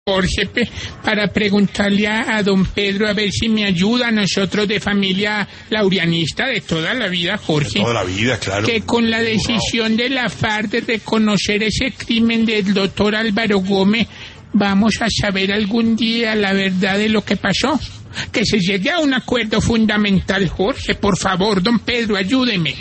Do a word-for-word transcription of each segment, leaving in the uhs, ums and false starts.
Jorge, para preguntarle a, a don Pedro a ver si me ayuda, a nosotros de familia laurianista de toda la vida, Jorge. De toda la vida, claro. Que con la decisión de la FARC de reconocer ese crimen del doctor Álvaro Gómez, vamos a saber algún día la verdad de lo que pasó. Que se llegue a un acuerdo fundamental, Jorge. Por favor, don Pedro, ayúdeme.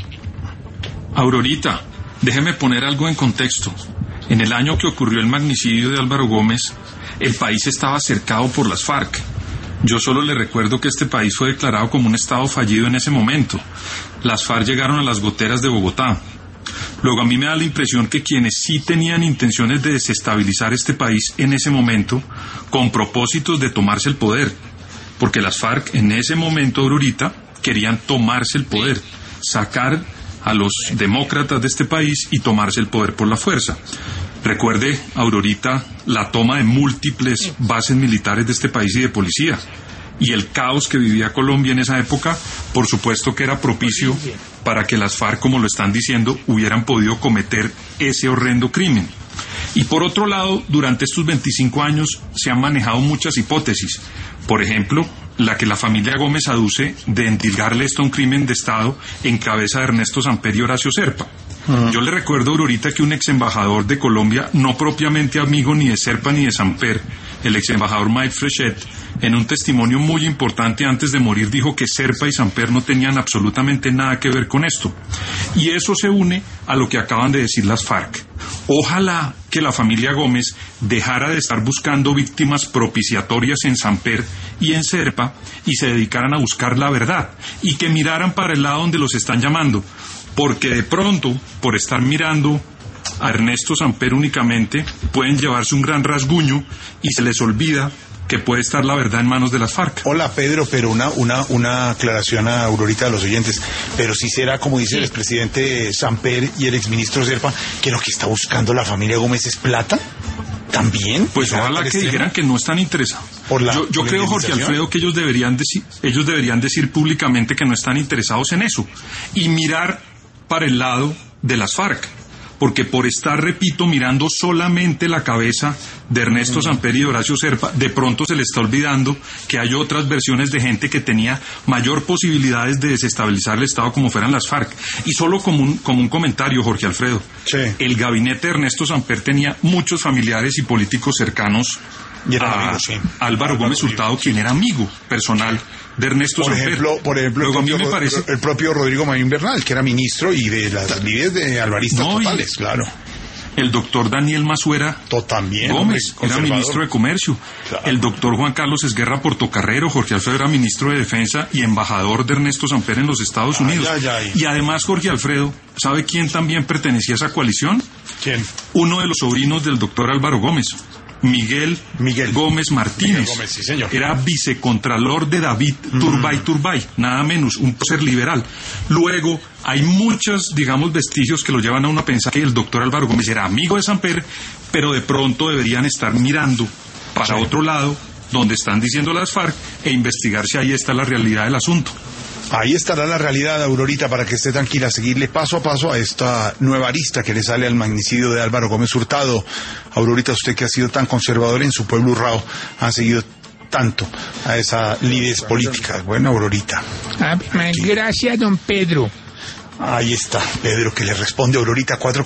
Aurorita, déjeme poner algo en contexto. En el año que ocurrió el magnicidio de Álvaro Gómez, el país estaba cercado por las FARC. Yo solo le recuerdo que este país fue declarado como un estado fallido en ese momento. Las FARC llegaron a las goteras de Bogotá. Luego a mí me da la impresión que quienes sí tenían intenciones de desestabilizar este país en ese momento, con propósitos de tomarse el poder, porque las FARC en ese momento, Aurorita, querían tomarse el poder, sacar a los demócratas de este país y tomarse el poder por la fuerza. Recuerde, Aurorita, la toma de múltiples bases militares de este país y de policía. Y el caos que vivía Colombia en esa época, por supuesto que era propicio para que las FARC, como lo están diciendo, hubieran podido cometer ese horrendo crimen. Y por otro lado, durante estos veinticinco años se han manejado muchas hipótesis. Por ejemplo, la que la familia Gómez aduce de endilgarle esto a un crimen de Estado en cabeza de Ernesto Samper y Horacio Serpa. Uh-huh. Yo le recuerdo, Aurorita, que un ex embajador de Colombia, no propiamente amigo ni de Serpa ni de Samper, el ex embajador Mike Frechet, en un testimonio muy importante antes de morir, dijo que Serpa y Samper no tenían absolutamente nada que ver con esto. Y eso se une a lo que acaban de decir las FARC. Ojalá que la familia Gómez dejara de estar buscando víctimas propiciatorias en Samper y en Serpa y se dedicaran a buscar la verdad y que miraran para el lado donde los están llamando, porque de pronto, por estar mirando a Ernesto Samper únicamente, pueden llevarse un gran rasguño y se les olvida que puede estar la verdad en manos de las FARC. Hola, Pedro, pero una una una aclaración a Aurorita de los oyentes. Pero si será, como dice el expresidente Samper y el exministro Serpa, que lo que está buscando la familia Gómez es plata, ¿también? Pues ojalá que dijeran que no están interesados. Por la, yo yo creo, Jorge Alfredo, que ellos deberían decir, ellos deberían decir públicamente que no están interesados en eso y mirar para el lado de las FARC. Porque por estar, repito, mirando solamente la cabeza de Ernesto mm. Samper y de Horacio Serpa, de pronto se le está olvidando que hay otras versiones de gente que tenía mayor posibilidades de desestabilizar el Estado como fueran las FARC. Y solo como un, como un comentario, Jorge Alfredo, sí. El gabinete de Ernesto Samper tenía muchos familiares y políticos cercanos y era a amigo, sí. Álvaro Gómez Hurtado, quien era amigo personal de Ernesto por Samper. Ejemplo, por ejemplo, Luego, el, propio, a mí me parece... el propio Rodrigo Marín Bernal, que era ministro y de las líderes de alvaristas no, totales, claro. El doctor Daniel Mazuera también, Gómez hombre, era ministro de Comercio. Claro. El doctor Juan Carlos Esguerra Portocarrero, Jorge Alfredo, era ministro de Defensa y embajador de Ernesto Samper en los Estados Unidos. Ay, ay, ay. Y además, Jorge Alfredo, ¿sabe quién también pertenecía a esa coalición? ¿Quién? Uno de los sobrinos del doctor Álvaro Gómez. Miguel, Miguel Gómez Martínez. Miguel Gómez, sí, señor. Era vicecontralor de David Turbay mm. Turbay, nada menos, un ser liberal. Luego, hay muchos, digamos, vestigios que lo llevan a uno a pensar que el doctor Álvaro Gómez era amigo de Samper, pero de pronto deberían estar mirando para sí. otro lado, donde están diciendo las FARC, e investigar si ahí está la realidad del asunto. Ahí estará la realidad, Aurorita, para que esté tranquila, seguirle paso a paso a esta nueva arista que le sale al magnicidio de Álvaro Gómez Hurtado. Aurorita, usted que ha sido tan conservador en su pueblo Urrao, ha seguido tanto a esa lides política. Bueno, Aurorita. Ah, gracias, don Pedro. Ahí está, Pedro, que le responde a Aurorita cuatro.